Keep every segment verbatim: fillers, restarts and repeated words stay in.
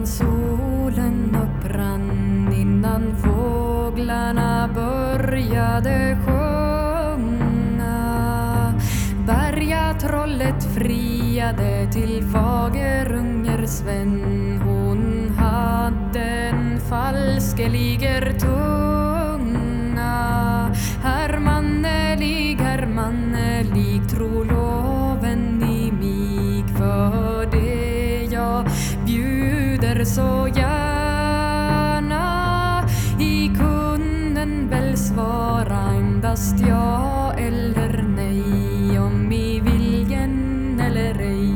Innan solen upprann, innan fåglarna började sjunga, bergatrollet friade till Fagerunger Sven. Hon hade en falskeliger tunga. Hermannelig, hermannelig, tro loven i mig, för det jag bjuder så gärna. I kunden väl svara endast ja eller nej, om i viljen eller ej.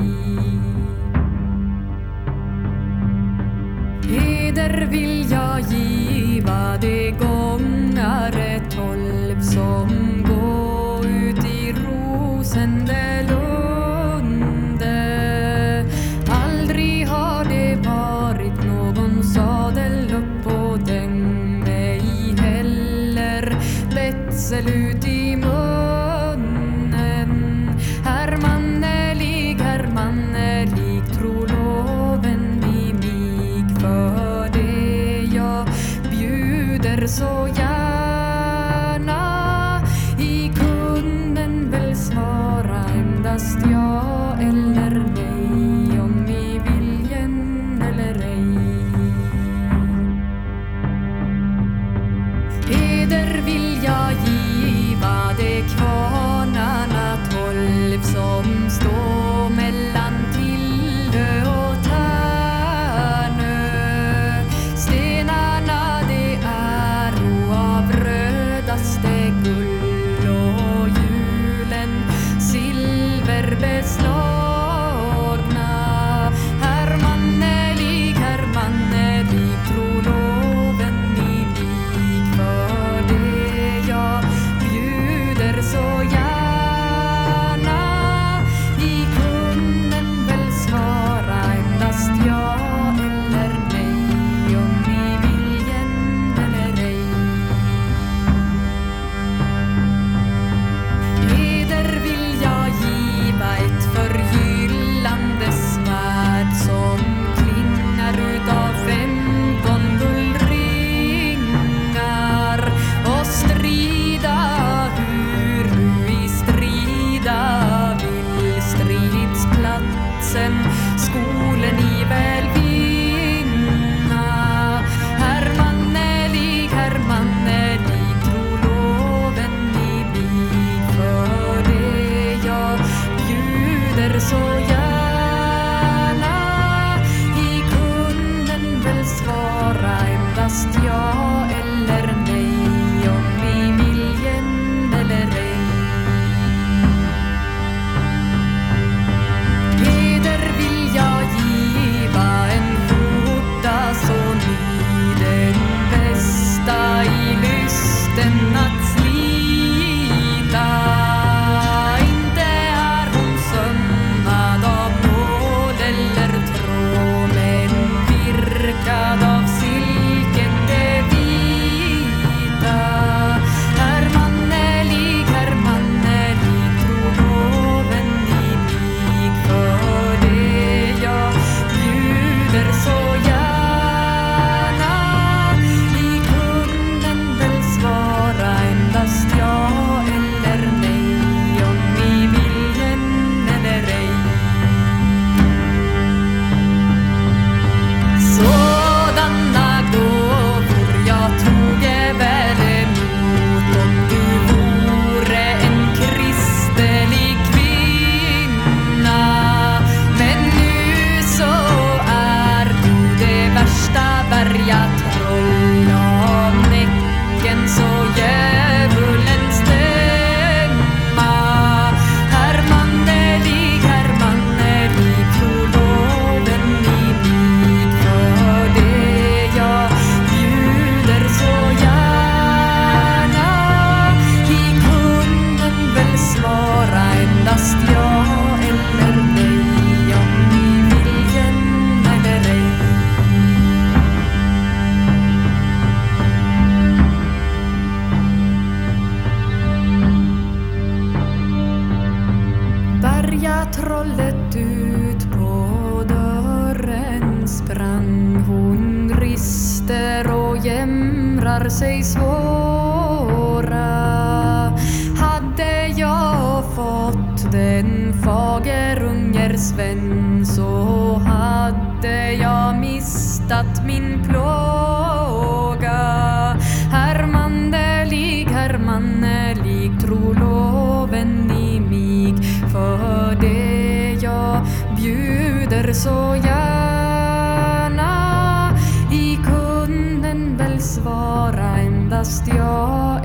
Heder vill jag giva de gångare tolv som gå ut i Rosendelunde. Aldrig har det varit någon sadel upp på den, ej heller betsel ut i munnen. Hermannelig, hermannelig, tro loven i mig, för det jag bjuder så gärna. I kunden väl svara endast ja eller nej, om i viljen eller ej. Heder vill jag giva de kvarnarna tolv som står mellan Tillö och Tärnö. Stenarna det är av rödaste guld och julen silverbeslagna. Hermannelig, hermannelig, tro loven i mig, för det jag bjuder så gärna. I kunden väl svara endast ja eller nej, om i viljen eller ej. Heder vill jag giva ett förgyllande svärd som klingar utav femton guldringar, och strida hur du i strida vill. Stridsplatsen skolen i väl vinna. Hermannelig, hermannelig, tro loven i mig, för det jag bjuder så gärna. I kunden väl svara endast ja eller nej, om i viljen eller ej. Heder vill jag giva en skjorta så ny, den bästa i lysten att slita. Inte är hon sömmad av nål eller tråd, men virkad av silket det vita. Hermannelig, hermannelig, tro loven i mig, för det jag bjuder så gärna. I kunden väl svara endast ja eller nej, om i viljen eller ej. Sådana gåvor jag toge väl emot, om du vore en kristelig kvinna. Men nu så är du det värsta bergatroll, av näcken så djävulens stämma. Hermannelig, hermannelig, tro loven i mig, för det jag bjuder så gärna. I kunden väl svara endast ja eller nej, om i viljen eller ej. Bergatrollet ut på dörren sprang. hon rister och jämrar sig svåra. Hade jag fått den fagerunger Sven, så hade jag mistat min plåga. Hermannelig, hermannelig, tro loven i mig, för det jag bjuder så gärna. I kunden väl svara endast jag